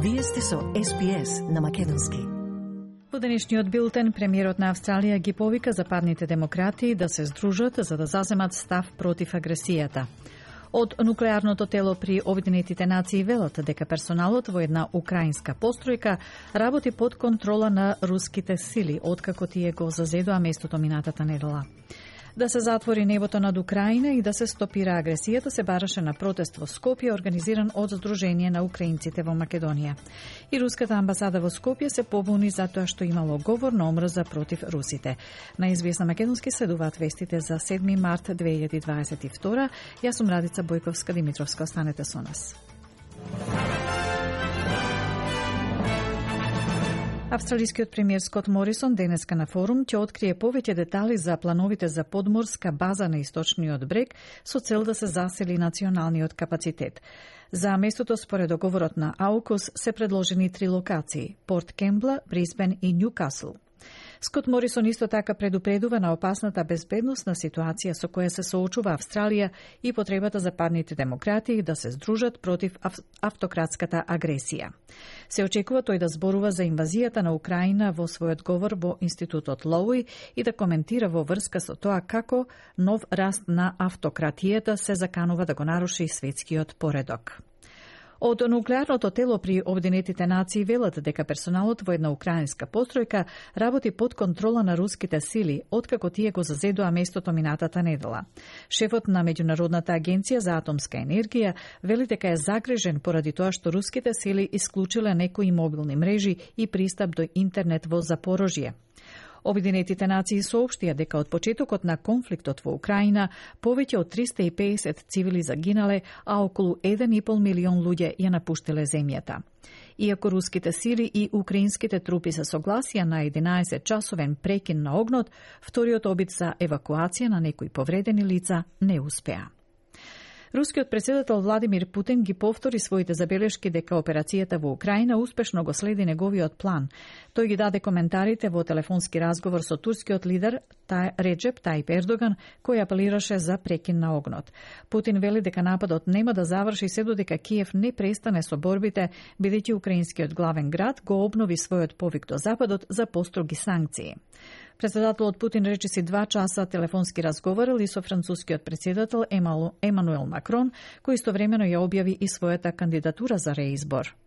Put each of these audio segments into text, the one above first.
Вие сте со SBS на македонски. Во денешниот билтен, премиерот на Австралија ги повика западните демократи да се здружат за да заземат став против агресијата. Од нуклеарното тело при Обединетите нации велат дека персоналот во една украинска постројка работи под контрола на руските сили, откако тие го зазедоа местото минатата недела. Да се затвори небото над Украина и да се стопира агресијата се бараше на протест во Скопје, организиран од Сдружение на украинците во Македонија. И руската амбасада во Скопје се побуни затоа што имало говор на омрза против русите. На SBS на македонски следуваат вестите за 7 март 2022. Јас сум Радица Бојковска-Димитровска. Останете со нас. Австралискиот премиер Скот Морисон денеска на форум ќе открие повеќе детали за плановите за подморска база на источниот брег со цел да се засели националниот капацитет. За местото според договорот на AUKUS се предложени 3 локации – Порт Кембла, Брисбен и Њукасл. Скот Морисон исто така предупредува на опасната безбедносна ситуација со која се соочува Австралија и потребата западните демократи да се здружат против автократската агресија. Се очекува тој да зборува за инвазијата на Украина во својот говор во Институтот Лоуи и да коментира во врска со тоа како нов раст на автократијата се заканува да го наруши светскиот поредок. Од нуклеарното тело при Обединетите нации велат дека персоналот во една украинска постројка работи под контрола на руските сили, откако тие го зазедоа местото минатата недела. Шефот на Меѓународната агенција за атомска енергија вели дека е загрижен поради тоа што руските сили исклучиле некои мобилни мрежи и пристап до интернет во Запорожје. Обединетите нации соопштија дека од почетокот на конфликтот во Украина повеќе од 350 цивили загинале, а околу 1,5 милион луѓе ја напуштиле земјата. Иако руските сили и украинските трупи се согласија на 11-часовен прекин на огнот, вториот обид за евакуација на некои повредени лица не успеа. Рускиот председател Владимир Путин ги повтори своите забелешки дека операцијата во Украина успешно го следи неговиот план. Тој ги даде коментарите во телефонски разговор со турскиот лидер Реджеп Тајип Ердоган, кој апелираше за прекин на огнот. Путин вели дека нападот нема да заврши се додека Киев не престане со борбите, бидејќи украинскиот главен град го обнови својот повик до Западот за построги санкции. Председателот Путин речиси 2 часа телефонски разговарал и со францускиот председател Емануел Макрон, кој истовремено ја објави и својата кандидатура за реизбор.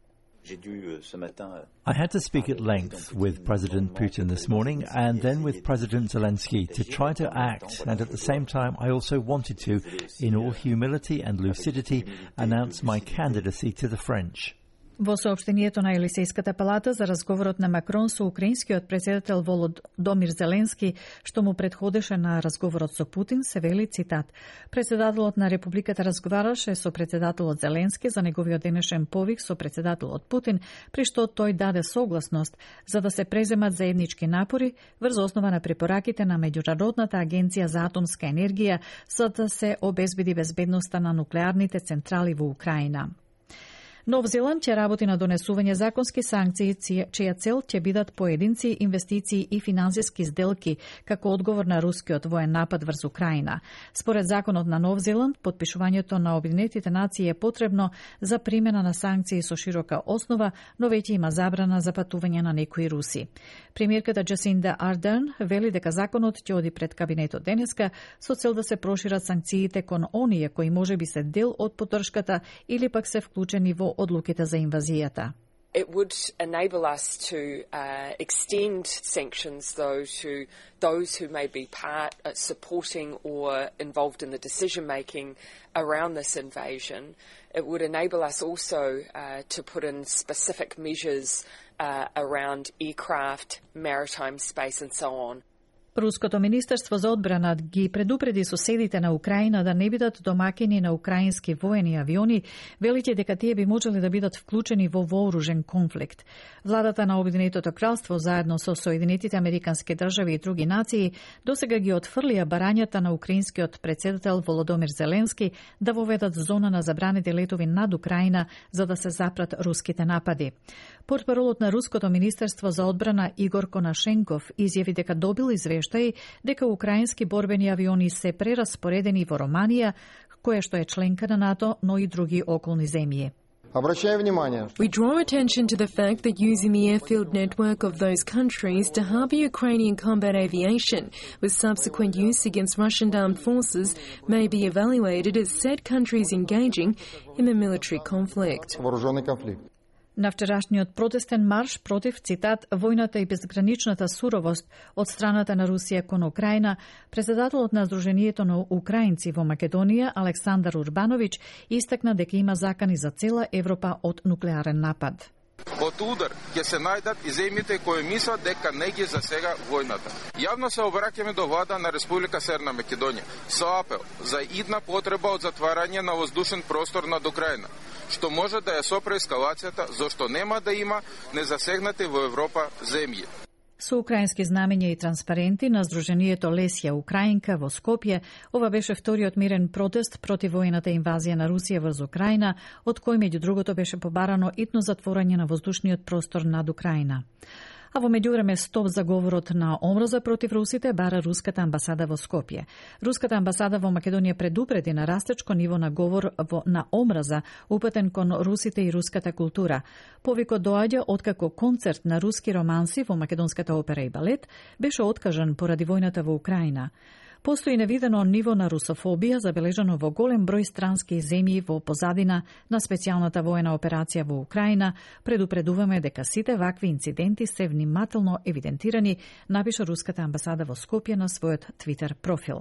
I had to speak at length with President Putin this morning and then with President Zelensky to try to act, and at the same time I also wanted to, in all humility and lucidity, announce my candidacy to the French. Во соопштението на Елисејската палата за разговорот на Макрон со украинскиот председател Володомир Зеленски, што му предходеше на разговорот со Путин, се вели цитат: "Председателот на Републиката разговараше со председателот Зеленски за неговиот денешен повик со председателот Путин, при што тој даде согласност за да се преземат заеднички напори врз основа на препораките на Меѓународната агенција за атомска енергија за да се обезбеди безбедноста на нуклеарните централи во Украина." Нов Зеланд ќе работи на донесување законски санкции, чија цел ќе бидат поединци, инвестиции и финансиски сделки како одговор на рускиот воен напад врз Украина. Според законот на Нов Зеланд, подпишувањето на Обединетите нации е потребно за примена на санкции со широка основа, но веќе има забрана за патување на некои руси. Премиерката Джасинда Ардерн вели дека законот ќе оди пред кабинетот денеска со цел да се прошират санкциите кон оние кои можеби се дел од поддршката или пак се вклучени во одлуките за инвазијата. It would enable us to extend sanctions, though, to those who may be supporting or involved in the decision-making around this invasion. It would enable us also to put in specific measures around aircraft, maritime space and so on. Руското министерство за одбрана ги предупреди соседите на Украина да не бидат домакини на украински воени авиони, велите дека тие би можеле да бидат вклучени во вооружен конфликт. Владата на Обединетото кралство заедно со Соединетите американски држави и други нации досега ги отфрлија барањата на украинскиот председател Володомир Зеленски да воведат зона на забранети летови над Украина за да се запрат руските напади. Портпаролот на Руското министерство за одбрана Игор Конашенков изјави дека добил извештај дека украински борбени авиони се прераспоредени во Романија, која што е членка на НАТО, но и други околни земји. We draw attention to the fact that using the airfield network of those countries to harbour Ukrainian combat aviation with subsequent use against Russian armed forces may be evaluated as said countries engaging in a military conflict. На вчерашниот протестен марш против, цитат, војната и безграничната суровост од страната на Русија кон Украина, председателот на Сдруженијето на украинци во Македонија, Александар Урбановиќ, истакна дека има закани за цела Европа од нуклеарен напад. Под удар ќе се најдат и земјите кои мислат дека не ги засега војната. Јавно се обраќаме до влада на Република Северна Македонија со апел за идна потреба од затварање на воздушен простор над Украина, што може да ја сопре ескалацијата, зашто нема да има незасегнати во Европа земји. Со украински знамења и транспаренти на Сдруженијето Лесија Украинка во Скопје, ова беше вториот мирен протест против војната инвазија на Русија врз Украина, од кој меѓу другото беше побарано итно затворање на воздушниот простор над Украина. А во меѓувреме стоп за говорот на омраза против русите бара Руската амбасада во Скопје. Руската амбасада во Македонија предупреди на растечко ниво на говор на омраза упатен кон русите и руската култура. Повикот доаѓа откако концерт на руски романси во Македонската опера и балет беше откажан поради војната во Украина. Постои невидено ниво на русофобија забележано во голем број странски земји во позадина на специјалната воена операција во Украина. Предупредуваме дека сите вакви инциденти се внимателно евидентирани, напиша Руската амбасада во Скопје на својот Твитер профил.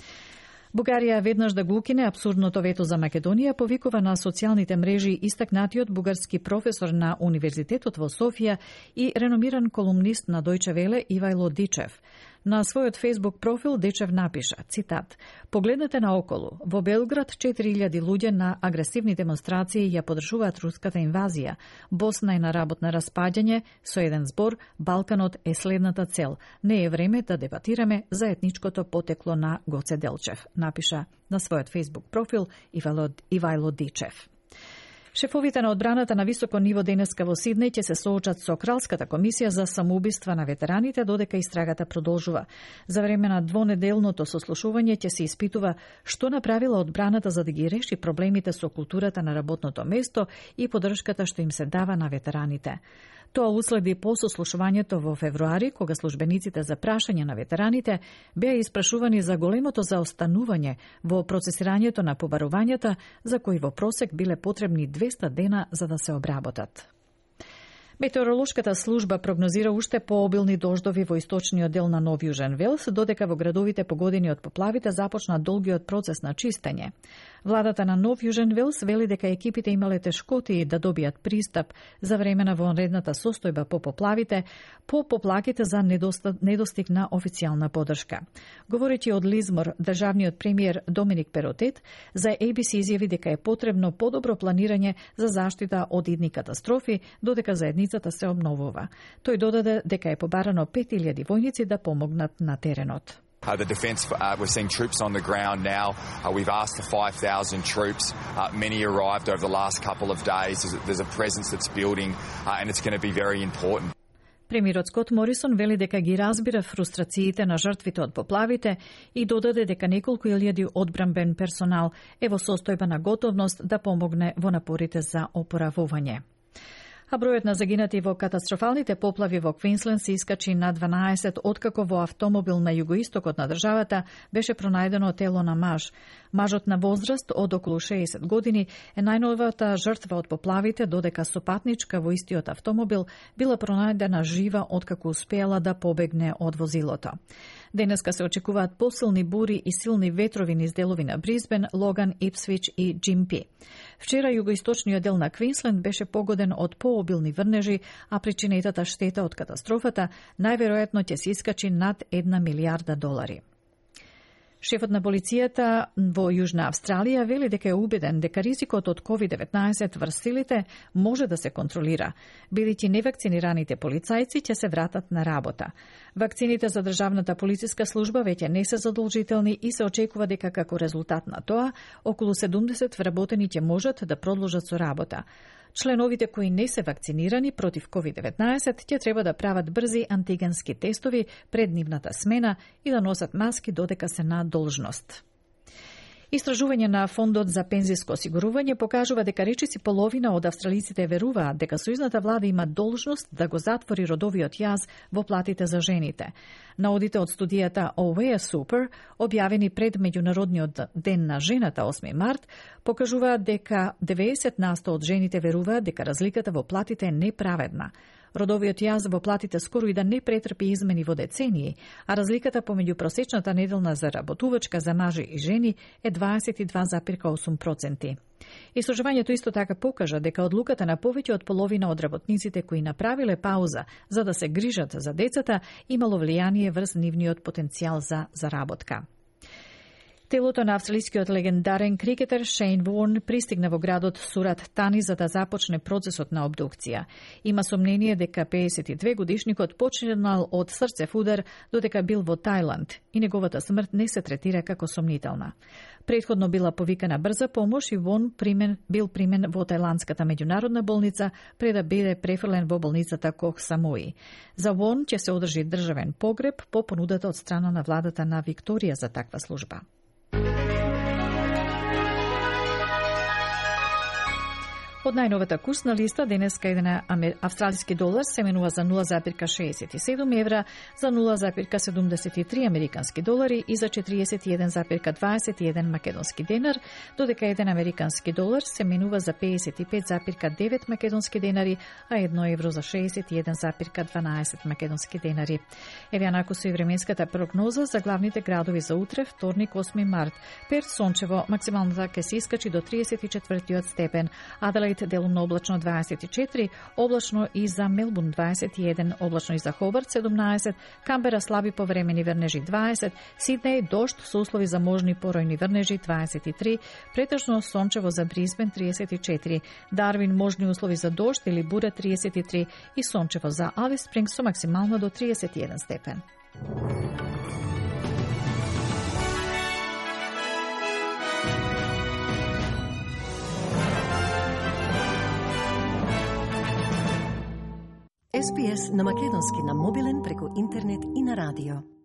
Бугарија веднаш да го укине апсурдното вето за Македонија, повикува на социјалните мрежи истакнатиот бугарски професор на Универзитетот во Софија и реномиран колумнист на Дојче Веле Ивајло Дичев. На својот Facebook профил Дичев напиша, цитат, погледнете наоколу, во Белград 4000 луѓе на агресивни демонстрации ја подржуваат руската инвазија. Босна е на работ на распаѓање, со еден збор, Балканот е следната цел. Не е време да дебатираме за етничкото потекло на Гоце Делчев, напиша на својот Facebook профил Ивајло Дичев. Шефовите на одбраната на високо ниво денеска во Сиднеј ќе се соочат со Кралската комисија за самоубиства на ветераните додека истрагата продолжува. За време на двонеделното сослушување ќе се испитува што направила одбраната за да ги реши проблемите со културата на работното место и поддршката што им се дава на ветераните. Тоа уследи по сослушувањето во февруари, кога службениците за прашање на ветераните беа испрашувани за големото заостанување во процесирањето на побарувањата, за кои во просек биле потребни 200 дена за да се обработат. Метеоролошката служба прогнозира уште пообилни дождови во источниот дел на Нов Јужен Велс, додека во градовите погодени од поплавите започна долгиот процес на чистење. Владата на Нов Јужен Велс вели дека екипите имале тешкоти да добијат пристап за време на вонредната состојба по поплавите, по поплаките за недостиг на официјална поддршка. Говорејќи од Лизмор, државниот премиер Доминик Перотет за ABC изјави дека е потребно подобро планирање за заштита од идни катастрофи, додека заедницата се обновува. Тој додаде дека е побарано 5000 војници да помогнат на теренот. The defence, we're seeing troops on the ground now. We've asked for 5,000 troops. Many arrived over the last couple of days. There's a presence that's building and it's going to be very important. Премиерот Скот Морисон вели дека ги разбира фрустрациите на жртвите од поплавите и додаде дека неколку илјади одбранбен персонал е во состојба на готовност да помогне во напорите за опоравување. А бројот на загинати во катастрофалните поплави во Квинсленд се искачи на 12 откако во автомобил на југоистокот на државата беше пронајдено тело на маж. Мажот на возраст од околу 60 години е најновата жртва од поплавите, додека сопатничка во истиот автомобил била пронајдена жива откако успеала да побегне од возилото. Денеска се очекуваат посилни бури и силни ветрови низ делови на Брисбен, Логан, Ипсвич и Джимпи. Вчера југоисточниот дел на Квинсленд беше погоден од пообилни врнежи, а причинетата штета од катастрофата најверојатно ќе се искачи над $1 милијарда. Шефот на полицијата во Јужна Австралија вели дека е убеден дека ризикот од COVID-19 врз силите може да се контролира, бидејќи невакцинираните полицајци ќе се вратат на работа. Вакцините за државната полициска служба веќе не се задолжителни и се очекува дека како резултат на тоа околу 70 вработени ќе можат да продолжат со работа. Членовите кои не се вакцинирани против COVID-19 ќе треба да прават брзи антигенски тестови пред нивната смена и да носат маски додека се на должност. Истражување на Фондот за пензиско осигурување покажува дека речиси половина од австралиците веруваат дека сојузната влада има должност да го затвори родовиот јаз во платите за жените. Наодите од студијата Aware Super, објавени пред Меѓународниот ден на жената 8 март, покажуваат дека 90% од жените веруваат дека разликата во платите е неправедна. Родовиот јаз во платите скоро и да не претрпи измени во децении, а разликата помеѓу просечната неделна заработувачка за мажи и жени е 22,8%. Истражувањето исто така покажа дека одлуката на повеќе од половина од работниците кои направиле пауза за да се грижат за децата имало влијание врз нивниот потенцијал за заработка. Телото на австралискиот легендарен крикетер Шейн Ворн пристигна во градот Сурат Тани за да започне процесот на обдукција. Има сомнение дека 52 годишникот починал од срцев удар додека бил во Тајланд и неговата смрт не се третира како сомнителна. Претходно била повикана брза помош и Ворн бил примен во тајландската меѓународна болница пред да биде префрлен во болницата Кох Самуи. За Ворн ќе се одржи државен погреб по понудата од страна на владата на Викторија за таква служба. Од најновата курсна листа, денеска еден австралиски долар се менува за 0,67 евра, за 0,73 американски долари и за 41,21 македонски денар, додека еден американски долар се менува за 55,9 македонски денари, а 1 евро за 61,12 македонски денари. Еве анаку со и временската прогноза за главните градови за утре, вторник 8 март. Перт сончево, максималната ќе се искачи до 34 степен, Аделаид делумно облачно 24, облачно и за Мелбурн 21, облачно и за Хобарт 17, Камбера слаби повремени врнежи 20, Сиднеј дожд со услови за можни поројни врнежи 23, претежно сончево за Брисбен 34, Дарвин можни услови за дожд или бура 33 и сончево за Алис Спрингс со максимално до 31 степен. SPS на македонски на мобилен преку интернет и на радио.